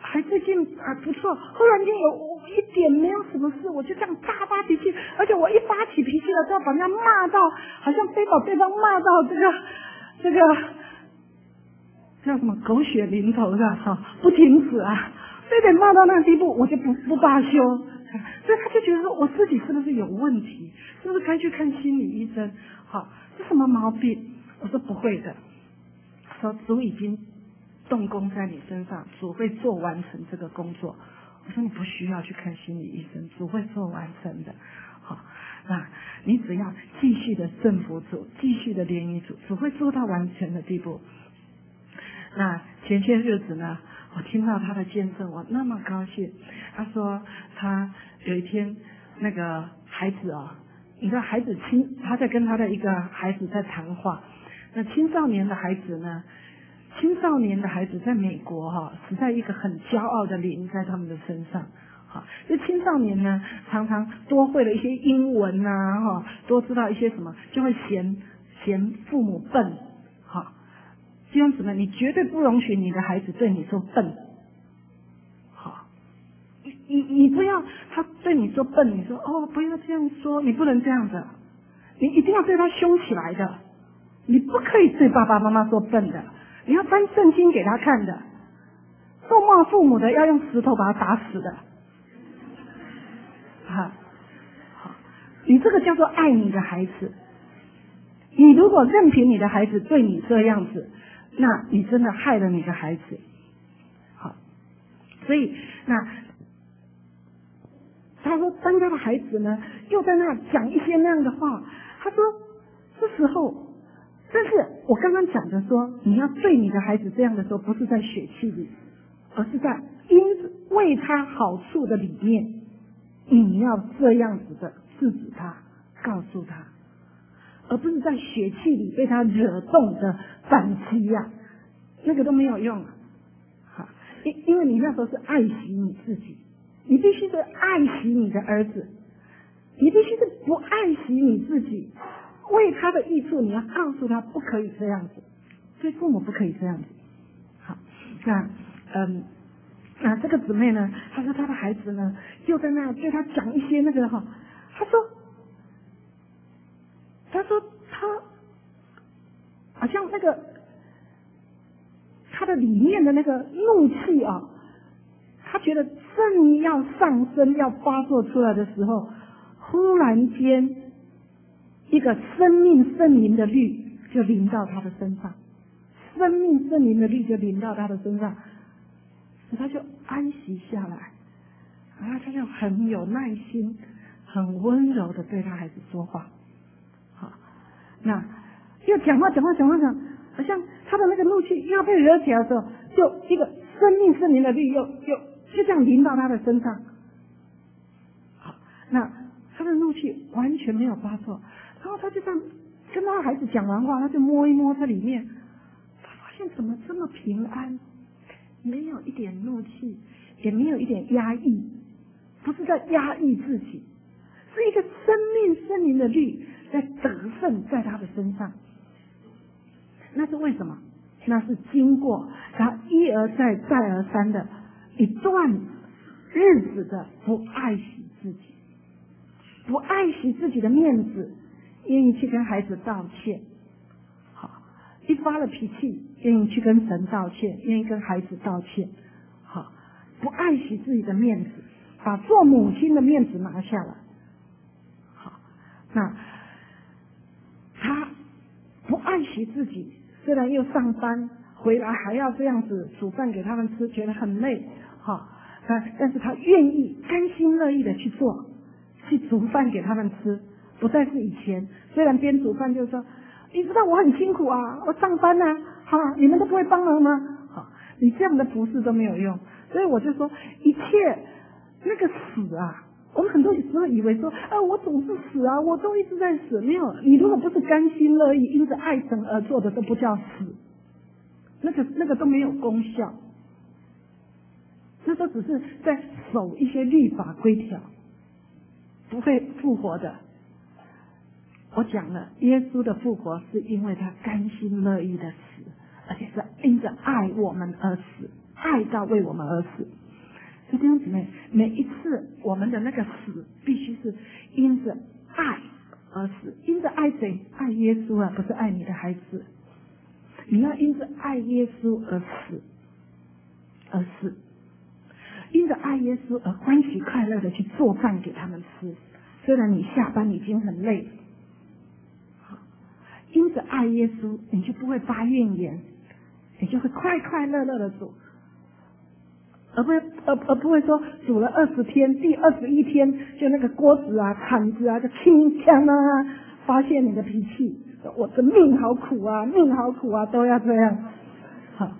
还最近啊不错，忽然间有一点没有什么事，我就这样大发脾气，而且我一发起脾气了，就要把人家骂到，好像非把对方骂到这个这个叫什么狗血淋头的哈，不停止啊，非得骂到那个地步，我就不不罢休。所以他就觉得说，我自己是不是有问题？是不是该去看心理医生？好，是什么毛病？我说不会的，说主已经动工在你身上，主会做完成这个工作。我说你不需要去看心理医生，主会做完成的。好，那你只要继续的顺服主，继续的联谊主，主会做到完全的地步。那前些日子呢，我听到他的见证，我那么高兴。他说他有一天那个孩子啊、哦，你知道孩子青，他在跟他的一个孩子在谈话。那青少年的孩子呢，青少年的孩子在美国哈、哦，实在一个很骄傲的灵在他们的身上。好，这青少年呢，常常多会了一些英文啊，哈，多知道一些什么，就会嫌嫌父母笨。好，弟兄姊妹，你绝对不容许你的孩子对你说笨。好，你你你不要他对你说笨，你说哦不要这样说，你不能这样的，你一定要对他凶起来的，你不可以对爸爸妈妈说笨的，你要翻圣经给他看的，咒骂父母的要用石头把他打死的。啊，好，你这个叫做爱你的孩子。你如果任凭你的孩子对你这样子，那你真的害了你的孩子。好，所以那他说，当他的孩子呢又在那讲一些那样的话，他说这时候，但是我刚刚讲的说，你要对你的孩子这样的时候，不是在血气里，而是在因为他好处的里面。你要这样子的制止他，告诉他，而不是在血气里被他惹动的反击呀、啊，那个都没有用啊。好，因因为你那时候是爱惜你自己，你必须是爱惜你的儿子，你必须是不爱惜你自己，为他的益处，你要告诉他不可以这样子，对父母不可以这样子。好，那嗯。那这个姊妹呢，她说她的孩子呢，就在那对她讲一些那个哈，她说，她说她好像那个她的里面的那个怒气啊，她觉得正要上升要发作出来的时候，忽然间一个生命圣灵的律就临到她的身上，生命圣灵的律就临到她的身上。他就安息下来，然后他就很有耐心、很温柔的对他孩子说话。好，那又讲话讲话讲话讲，好像他的那个怒气要被惹起来的时候，就一个生命圣灵的律又又就这样临到他的身上。好，那他的怒气完全没有发作，然后他就这样跟他孩子讲完话，他就摸一摸他里面，他发现怎么这么平安。没有一点怒气，也没有一点压抑，不是在压抑自己，是一个生命圣灵的律在得胜在他的身上。那是为什么？那是经过他一而再再而三的一段日子的不爱惜自己，不爱惜自己的面子，愿意去跟孩子道歉。好，一发了脾气，愿意去跟神道歉，愿意跟孩子道歉。好，不爱惜自己的面子，把做母亲的面子拿下来。好，那他不爱惜自己，虽然又上班回来还要这样子煮饭给他们吃，觉得很累。好，但但是他愿意甘心乐意的去做，去煮饭给他们吃，不再是以前虽然边煮饭就说。你知道我很辛苦啊，我上班啊，好，你们都不会帮忙吗？好，你这样的服侍都没有用，所以我就说，一切那个死啊，我们很多时候以为说，啊，我总是死啊，我都一直在死，没有，你如果不是甘心乐意，因着爱神而做的，都不叫死，那个那个都没有功效，那都只是在守一些律法规条，不会复活的。我讲了，耶稣的复活是因为他甘心乐意的死，而且是因着爱我们而死，爱到为我们而死。 弟兄姊妹，每一次我们的那个死，必须是因着爱而死。因着爱谁？爱耶稣啊，不是爱你的孩子。你要因着爱耶稣而死，而死。因着爱耶稣而欢喜快乐的去做饭给他们吃，虽然你下班已经很累了。因着爱耶稣，你就不会发怨言，你就会快快乐乐的做。而不会而而不会说煮了二十天，第二十一天就那个锅子啊、铲子啊就清枪啊，发现你的脾气，我的命好苦啊，命好苦啊，都要这样。好，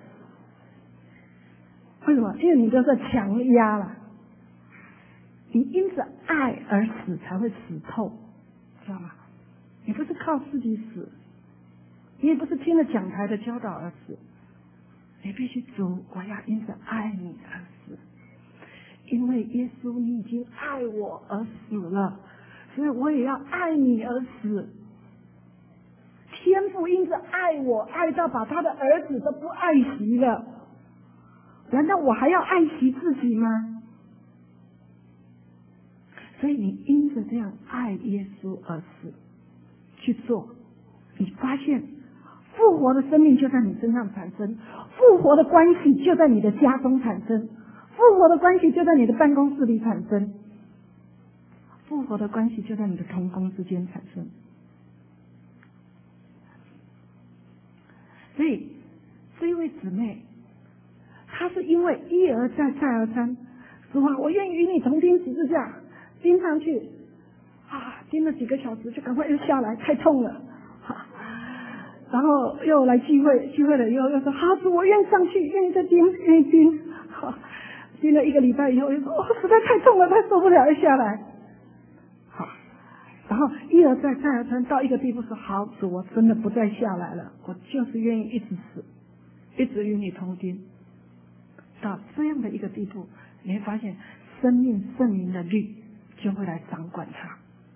为什么？因为你都是强压了。你因着爱而死，才会死透，知道吗？你不是靠自己死，你也不是听了讲台的教导而死。你必须主，我要因着爱你而死，因为耶稣你已经爱我而死了，所以我也要爱你而死。天父因着爱我，爱到把他的儿子都不爱惜了，难道我还要爱惜自己吗？所以你因着这样爱耶稣而死去做，你发现复活的生命就在你身上产生，复活的关系就在你的家中产生，复活的关系就在你的办公室里产生，复活的关系就在你的同工之间产生。所以这一位姊妹，她是因为一而再再而三，主啊，我愿意与你同钉十字架，钉上去啊，钉了几个小时就赶快又下来，太痛了。然后又来聚会，聚会了以后又说好主，我愿意上去，愿意再钉，愿意钉。好，钉了一个礼拜以后又说哦，实在太痛了，太受不了，又下来。好，然后一而再再而三到一个地步说好主，我真的不再下来了，我就是愿意一直死，一直与你同钉。到这样的一个地步，你会发现生命圣灵的律就会来掌管它。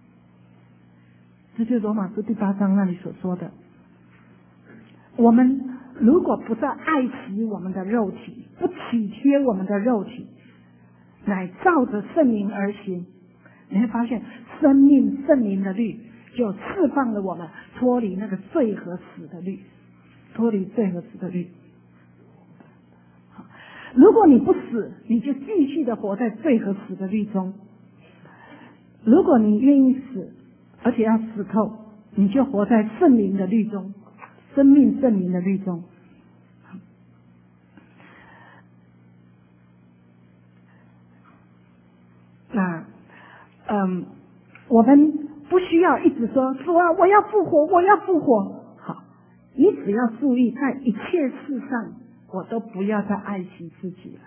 这就是罗马书第八章那里所说的。我们如果不再爱惜我们的肉体，不体贴我们的肉体，乃照着圣灵而行，你会发现生命圣灵的律就释放了我们脱离那个罪和死的律，脱离罪和死的律。如果你不死，你就继续的活在罪和死的律中；如果你愿意死，而且要死透，你就活在圣灵的律中，生命圣灵的律中。那，嗯，我们不需要一直说主啊，我要复活，我要复活。好，你只要注意，在一切事上，我都不要再爱惜自己了。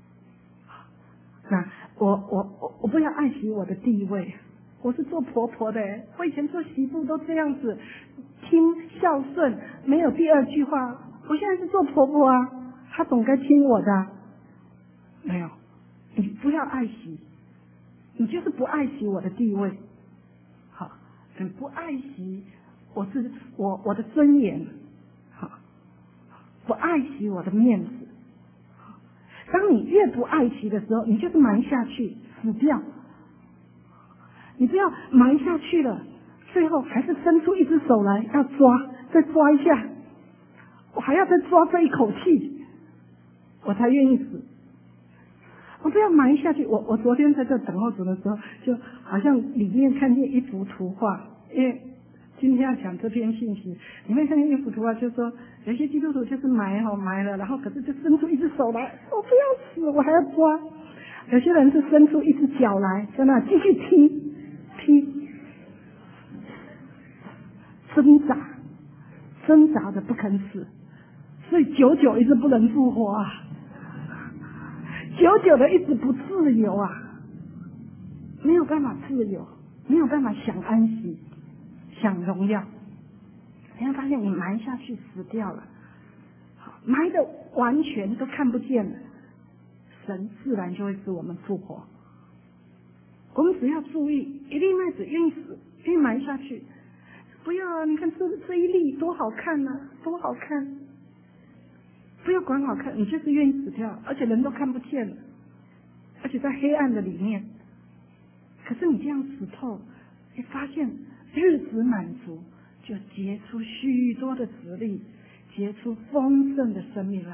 那我我我我不要爱惜我的地位。我是做婆婆的，我以前做媳妇都这样子，听孝顺，没有第二句话。我现在是做婆婆啊，她总该听我的。没有，你不要爱惜，你就是不爱惜我的地位。好，你不爱惜我是我我的尊严，好，不爱惜我的面子。当你越不爱惜的时候，你就是埋下去，死掉。你不要埋下去了，最后还是伸出一只手来要抓，再抓一下，我还要再抓这一口气，我才愿意死。我不要埋下去。我我昨天在这等候主的时候，就好像里面看见一幅图画，因为今天要讲这篇信息，里面看见一幅图画，就说有些基督徒就是埋好埋了，然后可是就伸出一只手来，我不要死，我还要抓。有些人是伸出一只脚来，在那继续踢。踢，挣扎，挣扎的不肯死，所以久久一直不能复活啊，久久的一直不自由啊，没有办法自由，没有办法享安息，享荣耀。你会发现你埋下去死掉了，埋的完全都看不见了，神自然就会使我们复活。我们只要注意，一粒麦子愿意死，愿意埋下去，不要啊！你看这这一粒多好看啊，多好看！不要管好看，你就是愿意死掉，而且人都看不见了， 而且在黑暗的里面。可是你这样死透，你发现日子满足，就结出许多的子粒，结出丰盛的生命来。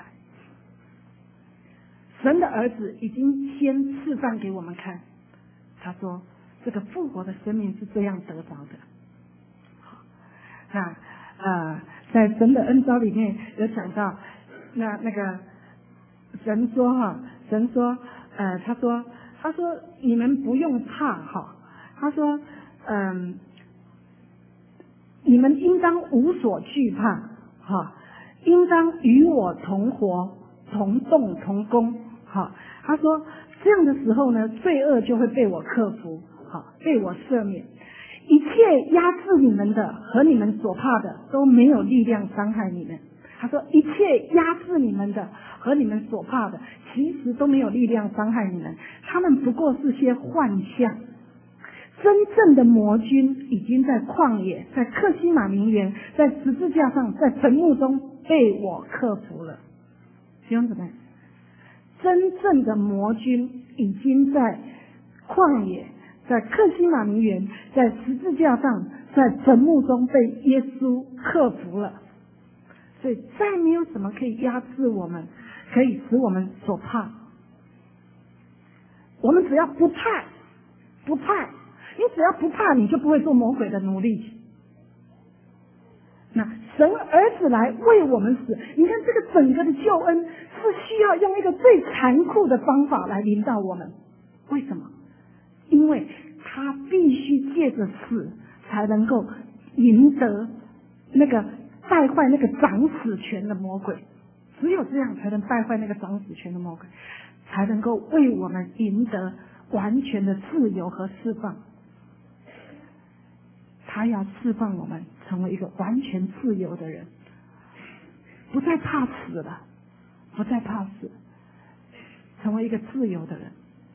神的儿子已经先示范给我们看，他说这个复活的生命是这样得着的。那呃，在神的恩召里面有讲到，那那个神说哈，神说呃，他说他说你们不用怕哈，他说嗯、呃，你们应当无所惧怕哈，应当与我同活、同动、同工。好，他说这样的时候呢，罪恶就会被我克服，好，被我赦免。一切压制你们的和你们所怕的都没有力量伤害你们。他说一切压制你们的和你们所怕的其实都没有力量伤害你们，他们不过是些幻象。真正的魔军已经在旷野，在克西马宁园，在十字架上，在坟墓中被我克服了。弟兄姊妹，真正的魔军已经在旷野，在克西马尼园，在十字架上，在坟墓中被耶稣克服了。所以再没有什么可以压制我们，可以使我们所怕。我们只要不怕，不怕，你只要不怕，你就不会做魔鬼的奴隶。那神儿子来为我们死，你看这个整个的救恩是需要用一个最残酷的方法来临到我们。为什么？因为他必须借着死才能够赢得那个败坏那个掌死权的魔鬼，只有这样才能败坏那个掌死权的魔鬼，才能够为我们赢得完全的自由和释放。他要释放我们成为一个完全自由的人，不再怕死了，不再怕死，成为一个自由的人。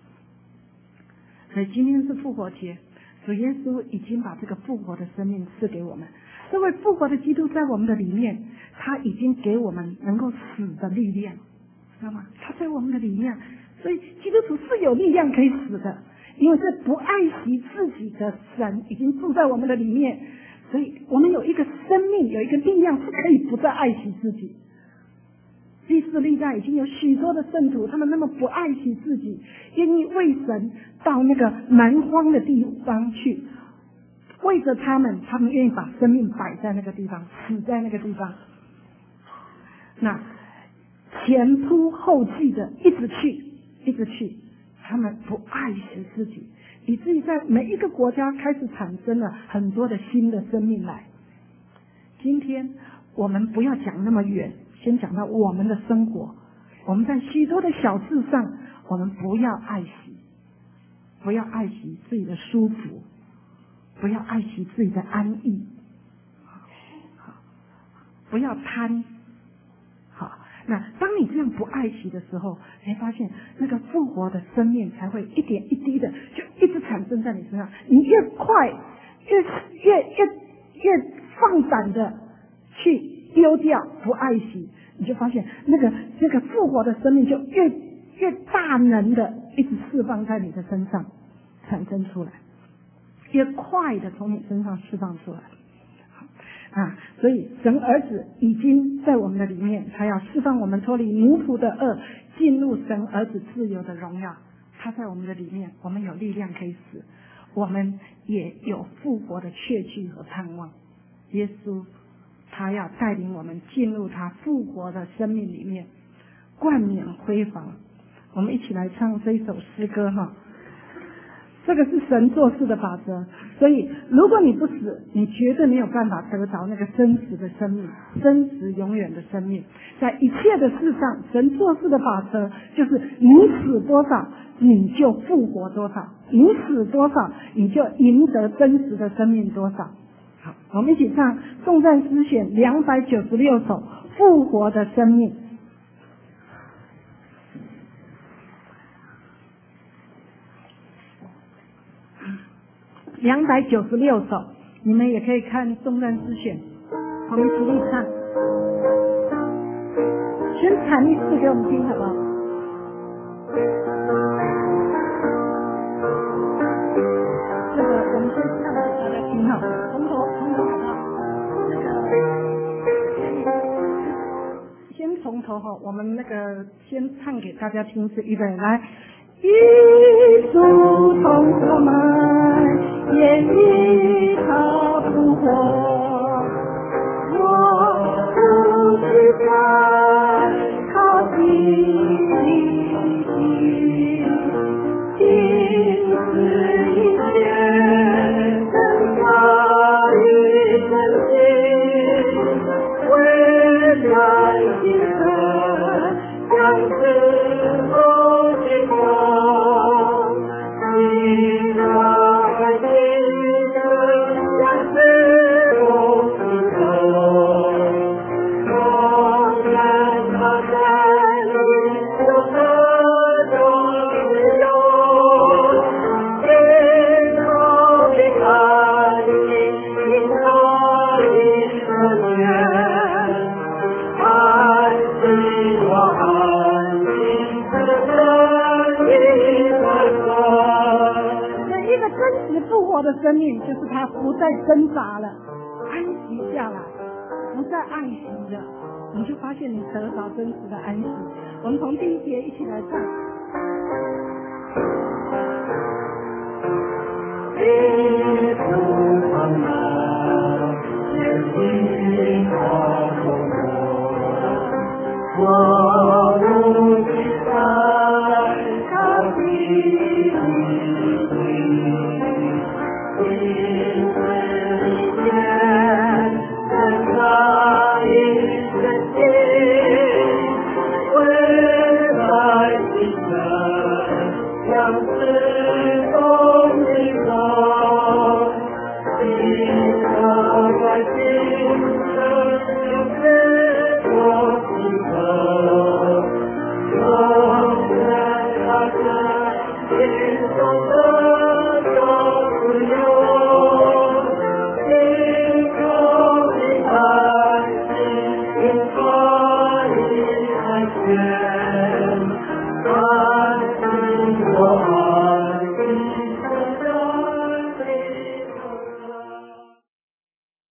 所以今天是复活节，主耶稣已经把这个复活的生命赐给我们。这位复活的基督在我们的里面，他已经给我们能够死的力量，知道吗？他在我们的里面，所以基督徒是有力量可以死的。因为这不爱惜自己的神已经住在我们的里面，所以我们有一个生命，有一个力量是可以不再爱惜自己。历世历代已经有许多的圣徒，他们那么不爱惜自己，愿意为神到那个蛮荒的地方去，为着他们，他们愿意把生命摆在那个地方，死在那个地方。那前仆后继的一直去，一直去。他们不爱惜自己，以至于在每一个国家开始产生了很多的新的生命来。今天我们不要讲那么远，先讲到我们的生活。我们在许多的小事上，我们不要爱惜，不要爱惜自己的舒服，不要爱惜自己的安逸，不要贪。好，那当你这样不爱惜的时候，你会发现那个复活的生命才会一点一滴的就一直产生在你身上。你越快越越越越放胆的去丢掉不爱惜，你就发现那个那个复活的生命就越越大能的一直释放在你的身上产生出来，越快的从你身上释放出来。啊，所以神儿子已经在我们的里面，他要释放我们脱离奴仆的恶，进入神儿子自由的荣耀。他在我们的里面，我们有力量可以死，我们也有复活的确据和盼望。耶稣他要带领我们进入他复活的生命里面，冠冕辉煌。我们一起来唱这一首诗歌哈。这个是神做事的法则，所以如果你不死，你绝对没有办法得着那个真实的生命，真实永远的生命。在一切的事上，神做事的法则就是你死多少，你就复活多少；你死多少，你就赢得真实的生命多少。好，我们一起唱颂赞诗选两百九十六首复活的生命。两百九十六首，你们也可以看颂赞诗选，我们一起唱。先弹一次给我们听好不好？ 先唱给大家听哈，从头从头好不好？那个先从头哈，我们那个先唱给大家听，是预备来。一树同我们，也一他不活。我不知在他的里地，今世一切等他与真心，未来今生相知不尽头，你那爱情相知不尽头，我愿他在你手中自由，今后的爱情可以实现，爱情我爱情是真理的说。那一个真实复活的生命，就是他不再挣扎了，安息下来，不再爱惜了，你就发现你得到真实的安息。我们从第一节一起来唱。一树同来，一花同我，我无惧在他的里，一世一天等他一真心，未来今生相知共的手，一颗在今生相知多情头，永远他在心中的自由，心中的爱情可以安全。